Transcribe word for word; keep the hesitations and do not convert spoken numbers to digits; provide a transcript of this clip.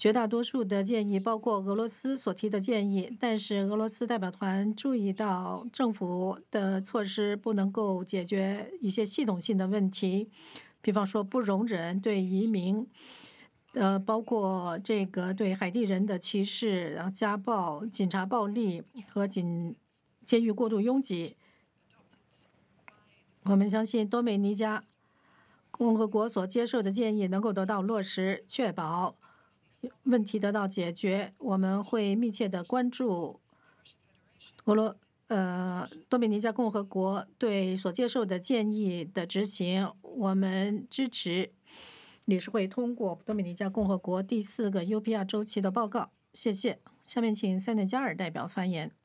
绝大多数的建议包括俄罗斯所提的建议，但是俄罗斯代表团注意到政府的措施不能够解决一些系统性的问题，比方说不容忍对移民，呃，包括这个对海地人的歧视，然后家暴、警察暴力和警监狱过度拥挤。我们相信多美尼加共和国所接受的建议能够得到落实，确保问题得到解决。我们会密切的关注俄罗呃多美尼加共和国对所接受的建议的执行。我们支持理事会通过多美尼加共和国第四个 U P R 周期的报告。谢谢。下面请塞内加尔代表发言。